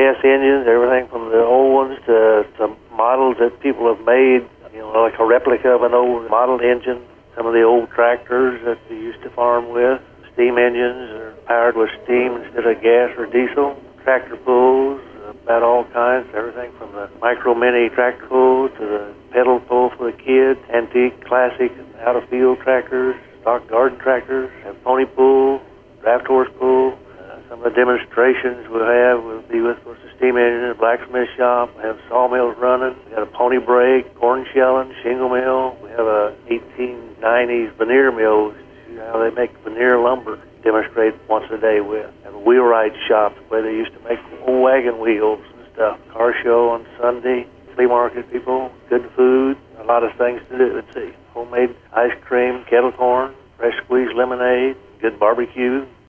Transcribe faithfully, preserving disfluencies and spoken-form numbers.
gas engines, everything from the old ones to, to models that people have made, you know, like a replica of an old model engine. Some of the old tractors that we used to farm with, steam engines are powered with steam instead of gas or diesel. Tractor pulls, about all kinds, everything from the micro mini tractor pull to the pedal pull for the kids, antique, classic, out of field tractors, stock garden tractors, have pony pull, draft horse pull. Uh, some of the demonstrations we'll have will be with, with the steam engine, a blacksmith shop. We have sawmills running. We got a pony brake, corn shelling, shingle mill. We have a eighteen nineties veneer mill, which is how they make veneer lumber. Demonstrate once a day with. Have a wheelwright shop where they used to make old wagon wheels and stuff. Car show on Sunday. Flea market people, good food, a lot of things to do. Let's see, homemade ice cream, kettle corn, fresh squeezed lemonade, good barbecue.